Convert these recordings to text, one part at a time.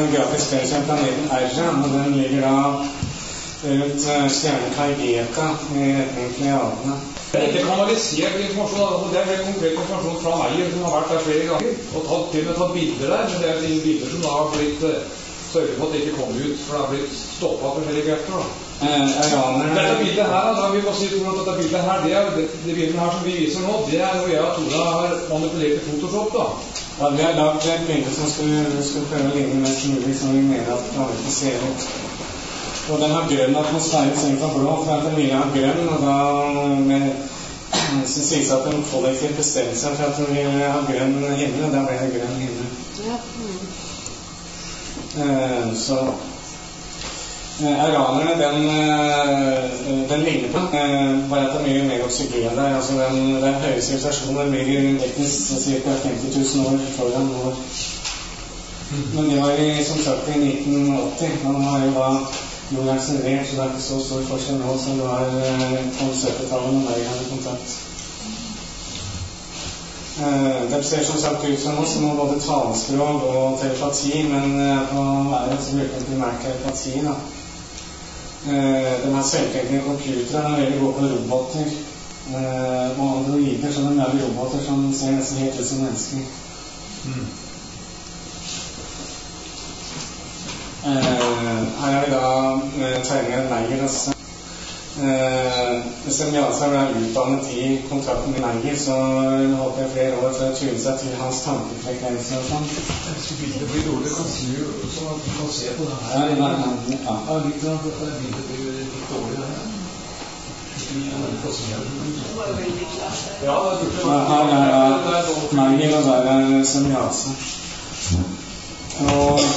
geografisk del som planeten Erra, og den ligger da rundt stjernen Kaigeta i retning Pleiadene. Det er ikke kanalisert informasjon, det er helt konkret informasjon fra Meyer som har vært der flere ganger, og til og med tatt bilder der, men det er de bilder som da har blitt sørget for at det ikke kommer ut, for det har blitt stoppet av forskjellige krefter. Dette bildet her, da vi må si at dette bildet her, det bildet her som vi viser nå, det er hvor jeg og Tora har manipulert i Photoshop da. Ja, vi har lagt et bilde som skulle prøve å ligne mest mulig, som vi mener at planeten ser ut. Og den har grønn atmosfære selv for blå, for at den ville ha grønn, og da så sies at den kollektivt bestemte seg for at den ville ha grønn himmel, og da ble det grønn himmel. Ja. Så aranerne, den ligner på, bare at det er mye mer oksygen der. Altså den høye sivilisasjonen ligger teknisk ca. 50 000 år foran vår. Men det var som sagt i 1980, og den har jo da jorda akselerert, så det er ikke så stor forskjell nå som det var på 70-tallet når jeg hadde kontakt. Det ser som sagt ut som oss som har både talespråk og telepati, men på Erra så bruker den primært telepati da. Den har selvtenkende computere, den er veldig god på roboter og androider, så den lager roboter som ser nesten helt ut som mennesker. Her har vi da tegnet Meyer også. Semjasa ble utdannet i kontakten med Meyer, så holdt jeg flere år for å tune seg til hans tankefrekvenser og sånn. Hvis bildet blir dårlig, kan snu sånn at du kan se på det her. Ja, litt sånn at bildet blir litt dårlig det her. Her er Meyer, og der er Semjasa. Og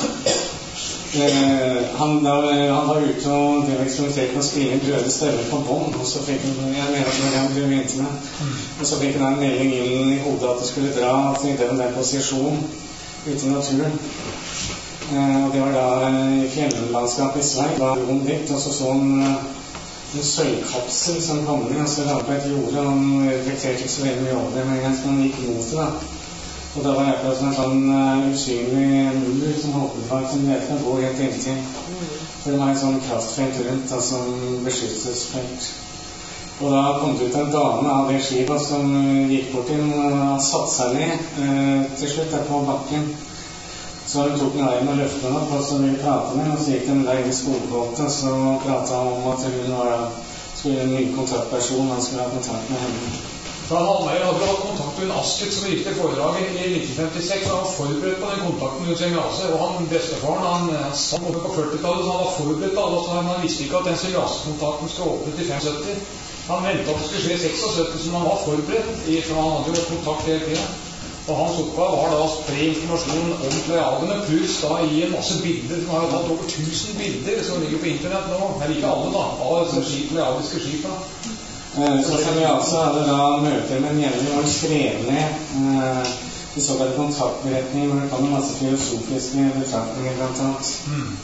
han var ute og eksperimenterte med å spille inn røde stemmer på bånd, og så fikk han, jeg mener at det var det han drev inn med, og så fikk han en melding inn i hodet at det skulle dra til den posisjonen ute i naturen. Og det var da i fjelllandskapet i Sveig, da roen dit, og så han en sølvkapsel som kom inn, og så la på et jorde, og han reflekterte ikke så veldig mye over det, men en gang gikk mot det da. Og da var jeg akkurat som en sånn usynlig mur som holdt på som vet kan gå helt inntil. For det var en sånn kraftfelt rundt, altså beskyttelsesfelt. Og da kom det ut en dame av det skipet som gikk bort inn og satte seg ned til slutt der på bakken. Så hun tok med armen og løftet henne opp, og så ville prate med henne, og så gikk den der inn i skogbåten, og så pratet han om at hun skulle en ny kontaktperson, han skulle ha kontakt med henne. Meyer hadde hatt kontakt med en Asket som gikk til foredraget i 1956, og han var forberedt på den kontakten med Semjase, og han bestefaren, han satt oppe på 40-tallet, så han var forberedt på alle, så han visste ikke at den Semjase-kontakten skulle åpne til 75. Han ventet at det skulle skje 76, så han var forberedt, for han hadde jo kontakt hele tiden. Og hans oppgave var da å spre informasjon om Pleiadene, pluss da i en masse bilder, som har tatt over 1000 bilder som ligger på internett nå, eller ikke alle da, av disse pleiadiske skipene. Så Semjasa hadde da møter med en jævlig og skrev ned de såkalte kontaktberetninger, hvor det kom en masse filosofiske betraktninger blant annet.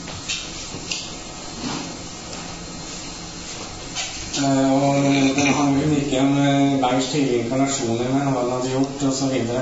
Og han gikk igjen Meyers tidlige inkarnasjoner med hva han hadde gjort og så videre.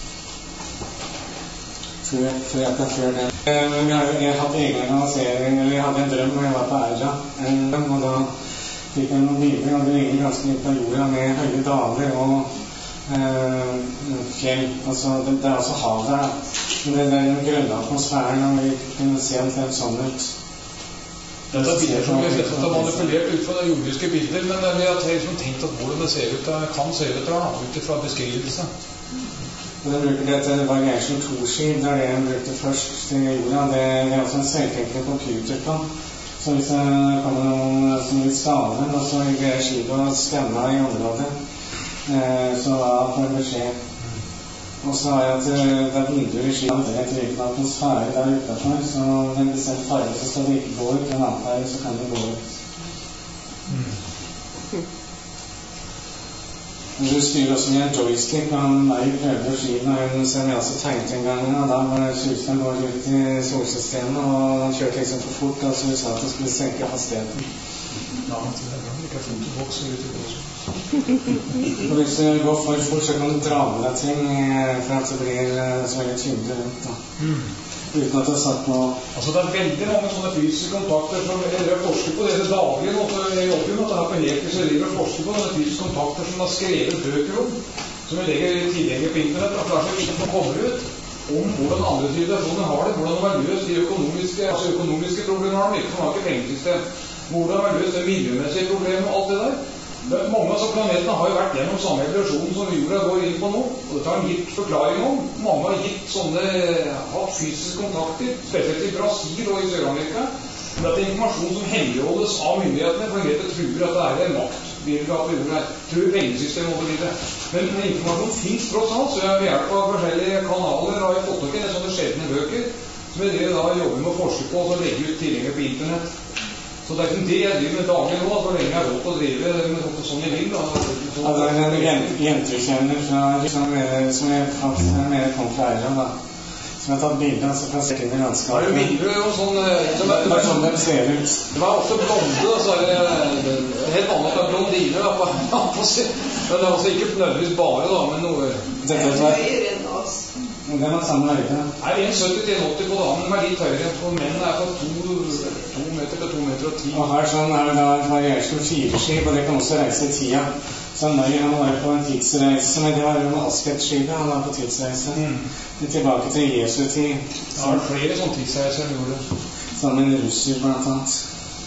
Før det. Jeg hadde egen lansering, eller jeg hadde en drøm hvor jeg var på Erra, og da fikk jeg noen bilder, og det ligger ganske mye på jorda med høye daler og fjell. Altså, det er også hav der, men det er den grønne atmosfæren, og vi kunne se omtrent sånn ut. Dette er bilder som vi har sett at det er manipulert ut fra det jordiske bilder, men vi har tenkt at hvordan det ser ut, det kan se ut der, ut fra beskrivelse. Den bruker dette Variation 2-skip, det er det den brukte først til jorda. Det er også en selvtenkende computer på. Så hvis det kommer noen som vil skade, og så greier skipet å skanne i området, så da får jeg beskjed. Og så har jeg at det er vinduer i skipet, det er et riktig atmosfære der utenfor, så det er bestemt farge, så skal det ikke gå ut, en annen farge, så kan det gå ut. Du styrer også med en joystick, og han Meyer prøvde å skyde når hun Semjase tegnet en gang, og da var susene går ut i solsystemet, og han kjørte liksom for fort, og så sa at han skulle senke hastigheten. Ja, det er bra, ikke fotoboks og ut i det. Og hvis du går for fort, så kan du dra med deg ting, for at det blir så veldig tyngde rundt da. uten at det er satt noe. Altså det er veldig mange sånne fysiske kontakter som jeg forsker på det daglig nå, så jeg jobber jo med dette her på heltid, så jeg driver og forsker på denne fysiske kontakter som har skrevet bøker om, som jeg legger tilgjengelig på internett, og klart ikke som kommer ut om hvordan andre sivilisasjoner har det, hvordan de har løst de økonomiske problemer har de ikke, som har ikke pengesystem, hvordan de har løst det miljømessige problemet og alt det der. Mange av planetene har jo vært gjennom samme evolusjon som jorda går inn på nå, og dette har en gitt forklaring om. Mange har gitt sånne, hatt fysiske kontakter, spesielt i Brasil og i Sør-Amerika. Men dette er informasjon som hemmeligholdes av myndighetene, for de tror at det er en maktvirke på jorda, tror pengesystemet over livet. Men informasjon finnes tross alt, så jeg ved hjelp av forskjellige kanaler har jeg fått nok en sånne sjeldne bøker, som jeg da jobber med å forske på og legge ut tilgjengelig på internett. Så det er ikke det jeg driver med daglig nå, så lenge jeg har råd til å drive med sånn jeg vil. Ja, det er en jentekjenner som jeg mener kom fra Eiland, da. Som jeg har tatt bilder, altså plassert inn i landskapet. Det er jo bilder og sånn... Det er sånn det ser ut. Det var også blonde, så er det helt vanlig at det er blondiner, da. Men det er altså ikke nødvendigvis bare, da, men noe... Dette er den er samme høyde. Nei, 1,70 til 1,80 på damen, men litt høyere. For menn er fra 2 meter til 2,10 meter. Og her sånn er det da et variert 4-skip, og det kan også reise i tida. Så Nøy, han var på en tidsreise, men det var jo med Askett-skipet, han var på tidsreise. Tilbake til Jesu tid. Det var flere sånne tidsreiser enn gjorde. Sammen med en russer, blant annet.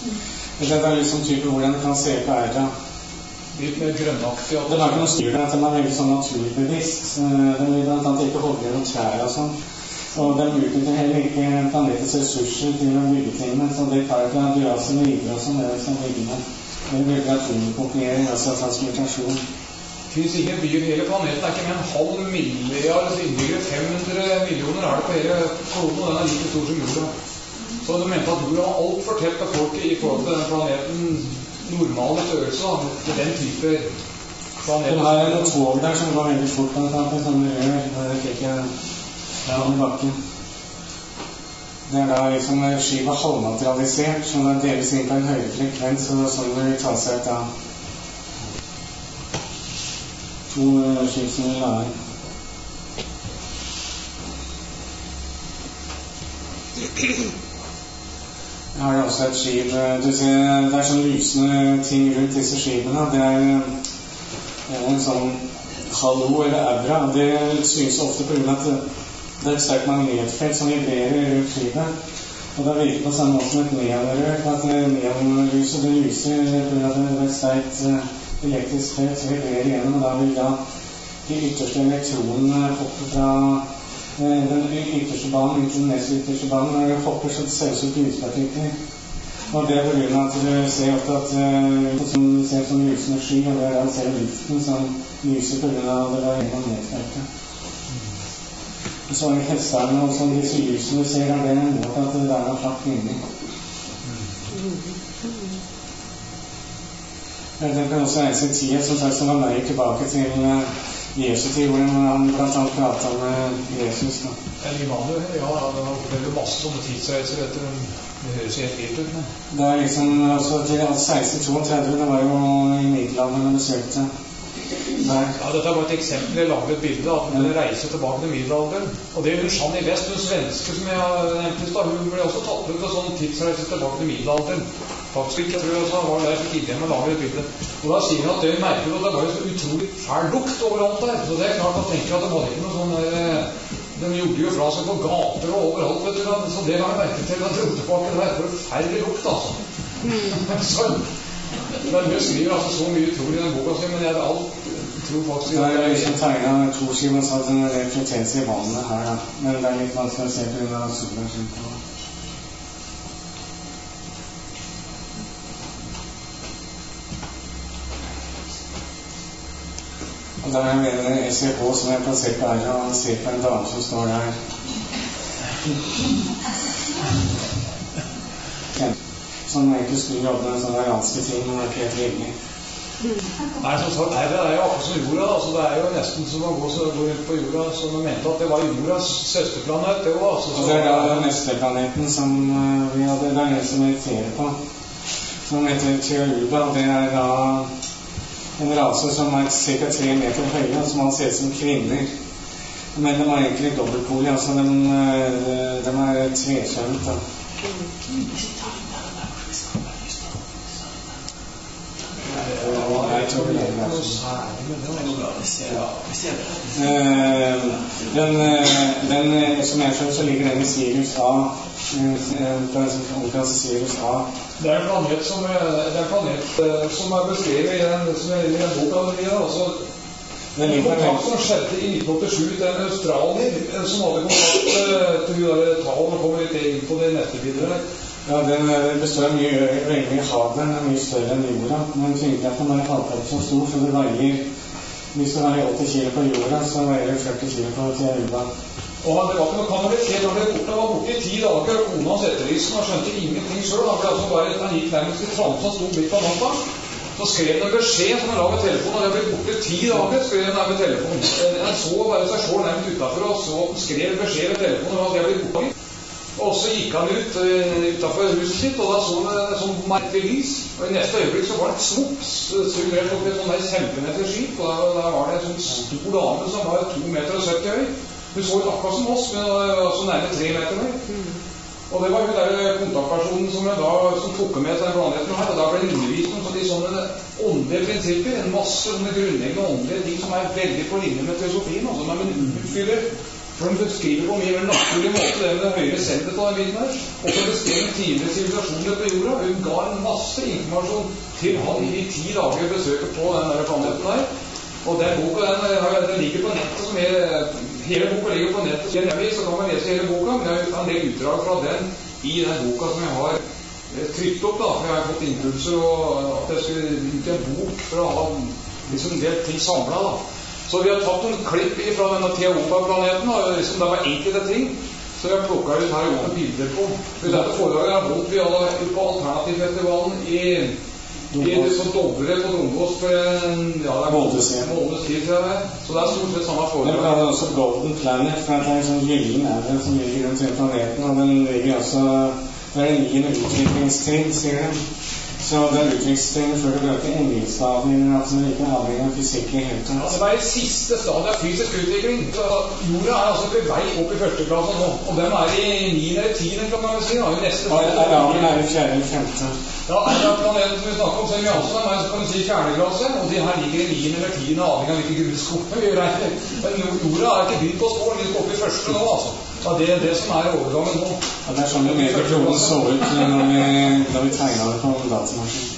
Det er liksom type hvordan det kan se på æra. Litt mer grønnaktig. Det var ikke noe styr der, at de er veldig sånn naturbevisst. De vil blant annet ikke hogge noen trær og sånn. Og de utnytter heller ikke planetets ressurser til å bygge ting med, så det tar fra dyraser og idre og sånn, det er som bygger med. Det bruker atomkopiering, altså transmutasjon. Det finnes ingen by i hele planeten, det er ikke med en halv milliard innbyggere, 500 millioner er det på hele kloden, og den er like stor som jorda. Så de mente at jorda var alt for tett på folket i forhold til den planeten normale størrelse, til den type planeter. Det er noen tog der som går veldig fort, blant annet, som rør, og det fikk jeg i bakken. Det er da liksom skipet halvmaterialisert, så det deles inn på en høyere frekvens, og sånn vil ta seg ut av 2 skip som vil være. Jeg har jo også et skip, du ser, det er sånn lysende ting rundt disse skipene. Det er en sånn halo eller aura, og det synes ofte på grunn av at det er et sterkt magnetfelt som vibrerer rundt skipet. Og det virker på samme måte som et neonrør, at neonlyset det lyser på grunn av at det er et sterkt elektrisk felt som vibrerer igjennom, og da vil da de ytterste elektronene hoppe fra den ytterste banen ut til den neste ytterste banen. Når det hopper, så ser det ut lyspartikler. Og det er på grunn av at du ser ofte at du ser som lysende sky, og det er da du ser luften som lyser på grunn av det var gjennom nedfeltet. Og så er hesterne og sånn, disse lysene du ser, er det en måte at det er noe slakt inni. Den kan også reise i tida, som sagt, som var nøye tilbake til Jesu tid, hvor han blant annet pratet med Jesus. Immanuel, ja, det var veldig masse sånne tidsreiser etter det høres helt vilt ut. Det er liksom, altså til 1632, det var jo i middelalderen han besøkte. Ja, dette er bare et eksempel, jeg lager et bilde at hun reiser tilbake til middelalderen. Og det er hun Jeanne i Vest, hun svenske som jeg har nevnt i stad, hun ble også tatt ut av sånn tidsreise tilbake til middelalderen. Faktisk ikke, jeg tror jeg var der for tidligere med å lage et bilde. Og da sier hun at det hun merker at det var jo så utrolig fæl lukt overalt der. Så det er klart at tenker at det var ikke noe sånn der, de gjorde jo fra seg på gater og overalt, vet du. Så det har jeg merket til at Rotebakken det er forferdelig lukt, altså. Sånn. Men hun skriver altså så mye utrolig i den boka sin, men jeg tror faktisk... Det er liksom tegnet 2 skiver, så at den reflekteres i vannet her, da. Men det er litt vanskelig å se på grunn av solen sin på. Og der er en SVK som er plassert på her, og han ser på en dame som står der. Som egentlig skulle jobbe med en sånn veranske ting, men det er ikke helt villig. Nei, som sagt, her er jo akkurat som jorda, altså det er jo nesten som å gå rundt på jorda, så de mente at det var jordas søsterplanet, det var altså... Og det er da den neste planeten som vi hadde, det er en som mediterer på, som heter Teoluba, og det er da en rase som er ca. 3 meter høye, som man ser som kvinner. Men de er egentlig dobbeltpolige, altså de tvekjønnet da. Jeg tror det er noe særlig med det. Den, som jeg skjønner, så ligger den i Sirius A, Sirius A. Det er en planet som er beskrevet i den boka altså, en kontakt som skjedde i 1987 til en australier som hadde kontakt til tall og kommer litt inn på det neste bildet. Ja, den består av veldig mye hav, den er mye større enn jorda, men tyngdekraften er halvparten så stor, så det veier, hvis det veier 80 kilo på jorda, så veier det 40 kilo på jorda. Og det var ikke noe kanalitet, han var borte i 10 dager, og kona hans etterlysen, han skjønte ingenting selv, han gikk nærmest i transen, han stod midt på natta. Så skrev han en beskjed som han la ved telefonen, og det har blitt borte 10 dager, skrev han ved telefonen. Han så bare seg selv nærmest utenfor, og så skrev beskjed ved telefonen, og det har blitt borte. Og så gikk han ut utenfor huset sitt, og da så han et sånt merkelig lys. Og i neste øyeblikk så var det et svops, sugerert opp i et sånt der kjempemeterskip, og der var det en sånn stor dame som var 2,70 meter høy. Hun så ut akkurat som oss, men altså nærmere 3 meter høy. Og det var hun der kontaktpersonen som tok med til den planeten her, og da ble det undervist om sånne åndelige prinsipper, en masse sånne grunnleggende åndelige ting som er veldig på linje med teosofien, altså når man utfyller, for de beskriver på mye mer naturlig måte det med det høyere sendet av den bilden her, og så beskrev tidligere sivilisasjoner på jorda. Hun ga en masse informasjon til han i 10 dager besøket på den der planeten der. Og den boka, den ligger på nettet som hele boka ligger på nettet. Så kan man lese hele boka, men jeg har en del utdrag fra den i den boka som jeg har trykt opp da, for jeg har fått impulser og at jeg skulle ut i en bok for å ha liksom en del ting samlet da. Så vi har tatt noen klipp fra denne Teopa-planeten, og liksom det var enkelte ting, så vi har plukket ut her og gjort bilder på. For dette foredraget har holdt vi alle på Alternativfestivalen i sånn Dovre på Dombås for en måneds tid, tror jeg. Så det er stort sett samme foredrag. Det er også Golden Planet, for det er en sånn gyllen ære som ligger rundt hele planeten, og den ligger også, det er en 9. utviklingstrinn, sier de. Så det er utviklingstrinnet før det brøker engelstavninger, altså det er ikke avhengig av fysikk i hele tatt. Ja, det var i siste stadiet av fysisk utvikling. Så jorda er altså på vei opp i 1. klasse nå, og den er i 9. eller 10. kan man si, da, i neste stadiet. Aramen er i 4. eller 5. Ja, planeten som vi snakker om, selv også, den er, så kan du si 4. klasse, og de her ligger i 9. eller 10. avhengig av hvilke grunnskoler vi gjør her. Men jorda er ikke begynt på skål, vi skal opp i 1. nå, altså. Ja, det er det som er overgangen nå. Ja, det er sånn det mer kloden så ut når vi tegnet det på datamaskinen.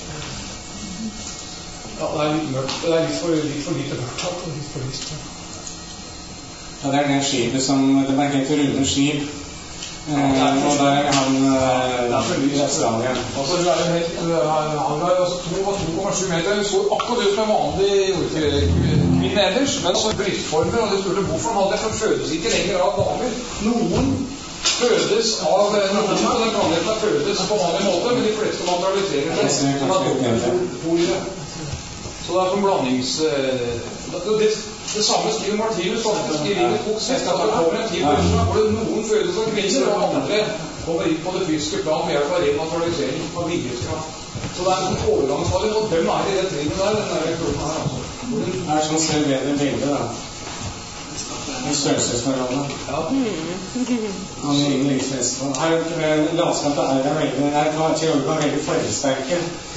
Ja, det er litt mørkt. Det er litt for lite mørkt. Litt for lyst. Ja, det er det skipet som, det var helt runde skip. Og der er han i Australien. Altså, han var 2,7 meter. Hun så akkurat ut som en vanlig jordkvinne ellers, men så brystformer, og det spurte hvorfor han hadde, for fødes ikke lenger av damer. Noen fødes av noen på den planeten fødes på vanlig måte, men de fleste materialiserer seg som er dobbeltpolire. Så det er som blandings... Det samme skriver Martinus faktisk i Livets bok 6, at det kommer en tid hvor det noen fødes av kvinner, og andre kommer inn på det fysiske plan med hjelp av rematerialisering av viljeskraft. Så det er en sånn overgangsfall, og hvem er i det trinnet der? Den der kloden her, altså. Det er sånn selv bedre bilde, da. I størrelsesforholdet. Ja. Han er ingen lysvest. Her landskapet er veldig, teologen var veldig fargesterke.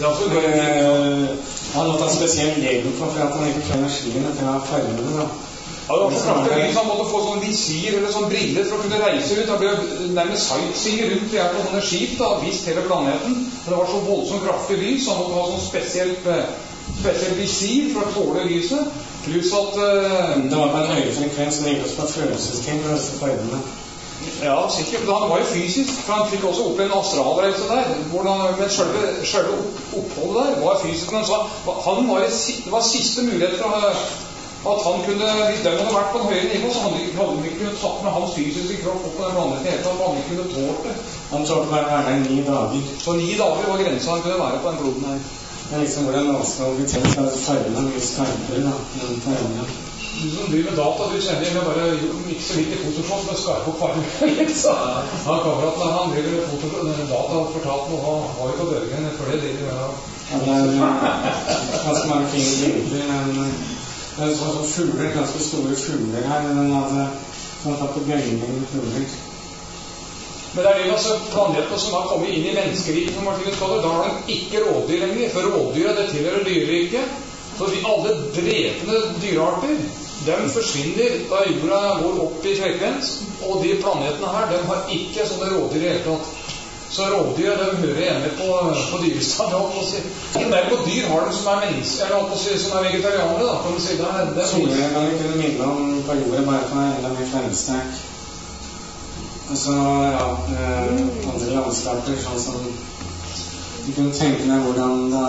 Han måtte ha spesiell hjelp for at han ikke får energien fra fargene, da. Ja, det var så kraftig lys, han måtte få sånn visir eller sånn briller for å kunne reise ut. Han ble nærmest sightseeing rundt ved hjelp av sånne skip, da, vist hele planeten. Men det var så voldsomt kraftig lys, han måtte ha sånn spesielt visir for å tåle lyset. Pluss at... Det var på en høyere frekvens, det gikk også på følelsesting for disse fargene. Ja, sikkert. Han var jo fysisk, for han fikk også opp en astralreise der, men selve oppholdet der var fysisk. Men så, det var siste mulighet for at han kunne, hvis den hadde vært på en høyere nivå, så hadde han ikke kunnet tatt med hans fysiske kropp opp på den planeten helt, han hadde ikke kunnet tålt det. Han tålte bare å være der 9 dager. Så 9 dager var grensen han kunne være på den kloden her. Det er liksom hvordan man skal obitere seg at fargene blir skarpere, da. Du som driver med data, du kjenner jeg bare ikke så vidt i Photoshop, men skarpe opp farger. Så han kameraten, han driver med data og fortalt noe, han var jo på dørgen for det driver med. Ja, det er ganske mange fine bilder, men Det sånn fugler, ganske store fugler her, men den hadde sånn tatt på bjørninger med fugler. Men det det altså planetene som har kommet inn i menneskeriket, som Martinus kaller, da har de ikke rådyr lenger, for rådyret det tilhører dyreriket. Så alle drepende dyrearter, de forsvinner da jorda går opp i frekvens, og de planetene her, de har ikke sånne rådyr i hele tatt. Så rådyr, de hører hjemme på dyrestadiet. Ikke mer på dyr har de som mennesker, eller som vegetarianere, da, kan du si. Solnedgangen kunne minne om på jorda bare på en av de fremste. Og så, ja, andre landskaper, sånn som du kunne tenke deg hvordan det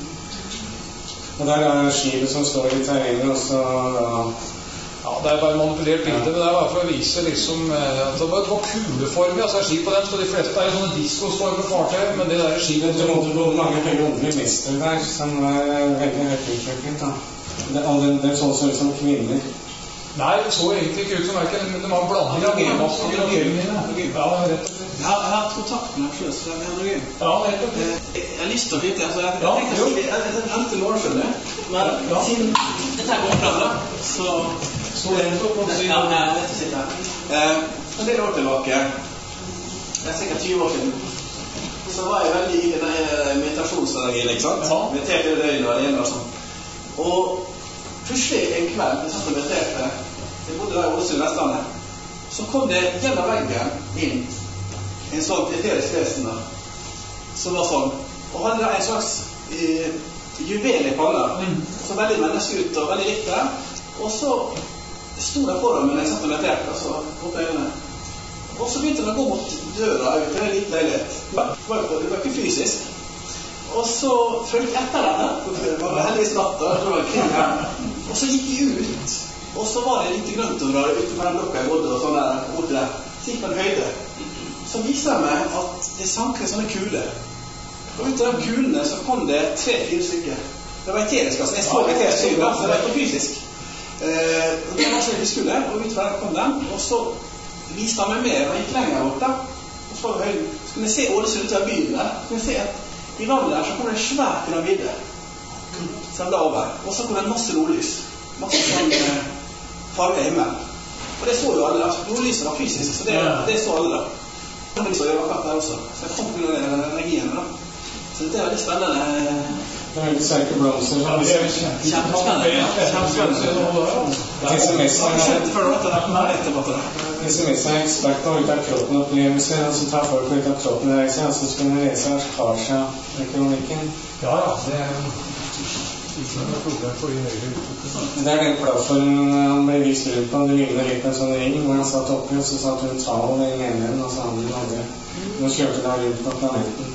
Og der skipet som står i terrenget, og så, ja, det bare manipulert bilde, men det bare for å vise liksom, at det var kuleformer, altså skip på dem, så de fleste sånne diskosformer fartøy, men det der skipet... Det måtte gå mange høye åndelige mestere der, som var veldig høyt utviklet, da. Det så ut som kvinner. Nei, det så egentlig ikke ut som verken, men det var en blanding av bilmasker og kvinner. Ja, rett og slett. Jeg har hatt kontakt med Sjøs fra Henry. Ja, rett og slett. Jeg har lyst til å vite, altså jeg venter lårfølge, men siden dette går fra da, så er det på siden. Ja, jeg vet å sitte her. En del år tilbake, det er sikkert 20 år siden, så var jeg veldig i denne meditasjonsstrategien, ikke sant? Ja. Mediterte døgnet alene og sånn. Og plutselig en kveld, jeg satt og mediterte, jeg bodde der i Ålesund, Vestlandet, så kom det gjennom veggen inn en sånn eterisk vesen da, som var sånn, og hadde da en slags juvel i panna, så veldig menneske ut og veldig likt der, og så sto det foran meg når jeg satt og mediterte, og så åpnet øynene, og så begynte den å gå mot døra ut til en liten leilighet. Det var ikke fysisk. Og så følte jeg etter denne, det var heldigvis natt, og så gikk de ut, og så var det litt grøntområde utenfor den blokka jeg bodde, og sånn der, borte der, så gikk på en høyde. Så viser det meg at det sank en sånne kuler. Og ut av de kulene så kom det 3-4 stykker. Det var eterisk, altså. Jeg så eterisk stykker, så det var ikke fysisk. Det var så litt skulle, og ut fra den kom den, og så viste han meg mer, og gikk lenger bort da. Og så var det høyden. Så kunne jeg se Ålesund ut av byen der, så kunne jeg se at i vannet der så kom det en svær pyramide som la over, og så kom det en masse nordlys, masse sånn farge i himmelen. Og det så jo alle, altså nordlyset var fysisk, så det så alle da. Men det så jo akkurat der også, så jeg kom til den energien da. Så det er veldig spennende. Det veldig sterke blomster. Ja, det SMS er ekspert på ut av kroppen-opplevelser, og så tar folk ut av kroppen-reiser, og så skal man lese Akasha-kronikken. Ja, det ikke noe problem for de høyre uttrykket. Det den plattformen han ble vist rundt på, det ligner litt på en sånn ring, hvor han satt oppi, og så satt hun Tao i den ene, og så han den andre. Nå kjørte da rundt på planeten.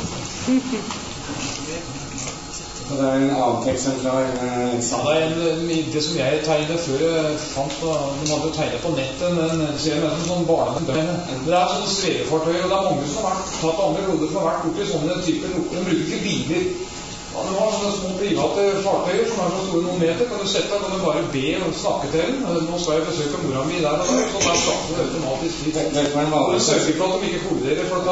Og det en annen eksemplar. Ja, det som jeg tegnet før jeg fant, de hadde jo tegnet på nettet, men ser med sånn barnedømme. Det sånne svevefartøyer, og det mange som har tatt andre råder som har vært borti sånne typer lukker. De bruker ikke biler. Ja, de har sånne små private fartøyer som så store noen meter. Kan du sette, kan du bare be og snakke til dem. Nå skal jeg besøke mora mi der, og så der snakker du automatisk litt. Og du sørger for at de ikke kolliderer, for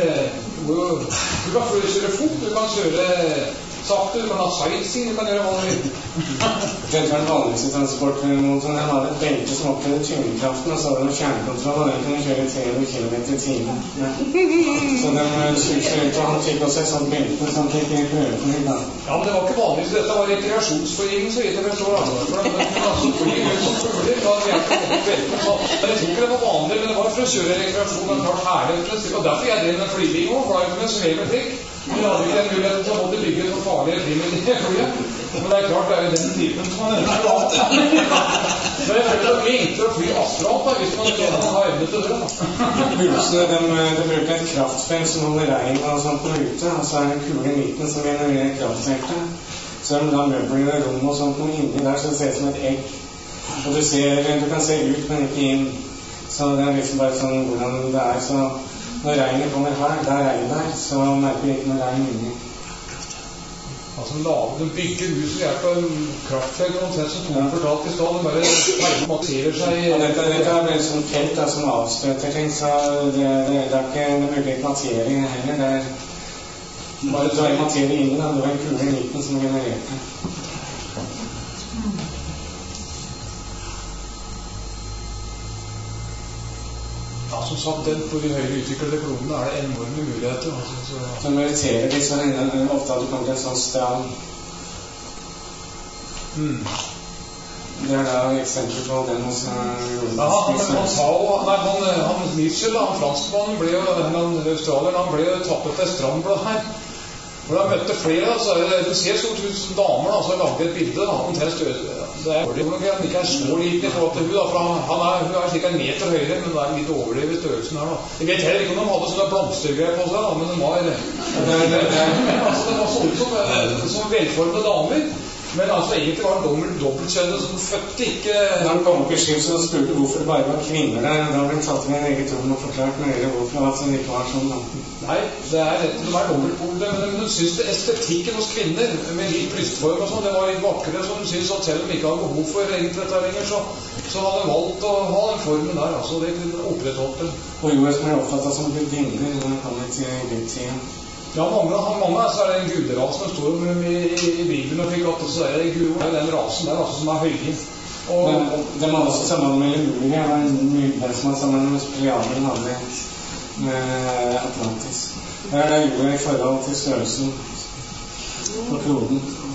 du kan kjøre fort, du kan kjøre sakte, du kan ha sightseeing, du kan gjøre hva du vil. Det var den vanligste transportmotoren. Den hadde et belte som opplevde tyngdekraften, og så hadde den kjernekontroll, og den kunne kjøre 300 km i timen. Ja. Så den kjørte, og han fikk også et sånt belte som fikk en prøvefly da. Ja, men det var ikke vanlig, så dette var rekreasjonsflyging, så vidt jeg forstår. For den kunne altså fly ut som fugler, da hadde jeg ikke fått belten. Men jeg tror ikke det var vanlig, men det var for å kjøre rekreasjon, det var herlig. Og derfor jeg drev med flyging også, for da kunne jeg sveve trikk. Vi hadde ikke en mulighet til å måtte bygge noen farlige ting i det flyet. Men det klart, det jo den typen som man ønsker å ha. Så jeg føler det blir enklere å fly astronaut da, hvis man ikke har evne til det. Pulsene, de bruker et kraftfelt som holder regn og sånt på ute, og så det en kule i midten som genererer kraftfeltet. Så de da møbler i rom og sånt noe inni der, så det ser ut som et egg. Og du kan se ut, men ikke inn. Så det liksom bare sånn hvordan det så når regnet kommer her, der regnet der, så merker vi ikke når regnet inni. Altså de bygger hus ved hjelp av kraftfelt, omtrent som Tone fortalte i stad, de bare automatiserer seg. Og dette bare et sånt felt da, som avstøter ting, så det ikke mulig materie heller. Det bare drar materie inn, da. Det var en kule i midten som genererte. som sagt, på de høyere utviklede klodene er det enorme muligheter. Så meriterer de så ofte at du kommer til en sånn stad. Det er da eksempel på den hos Mitchell, franskmannen, ble jo, australier, han ble jo tappet til strandblad her. Hvor han møtte flere, så det ser stort ut som damer, så har laget et bilde, omtrent det er fordi han ikke er så liten i forhold til hun, for hun er cirka 1 meter høyere, men det er litt overdrevet størrelsen her da. Jeg vet heller ikke om de hadde sånne blomstergreier på seg, men de var som velformede damer. Men altså egentlig var det dobbeltkjønnet som fødte ikke... Da han kom opp i skiv, så spurte hvorfor det bare var kvinner der. Da ble han tatt med en eget rom og forklart nøyere hvorfor at det ikke var sånn. Nei, det er rett og slett dobbeltpolene, men hun synes det estetikken hos kvinner med litt brystform og sånn, det var litt vakrere, så hun synes at selv om de ikke hadde behov for egentlig dette lenger, så hadde de valgt å ha den formen der, altså det opprettholdt det. Og jo, som er oppfattet som gudinner når han kommer til Egyptien. Ja, mange så er det en guderasen som står i Bibelen og fikk at så er det gud, den rasen der altså, som er høye. Men det må også sammen med Lemuria, det var en mulighet som var sammen med Pleiadene hadde med Atlantis. Det er det jorda i forhold til størrelsen på kloden.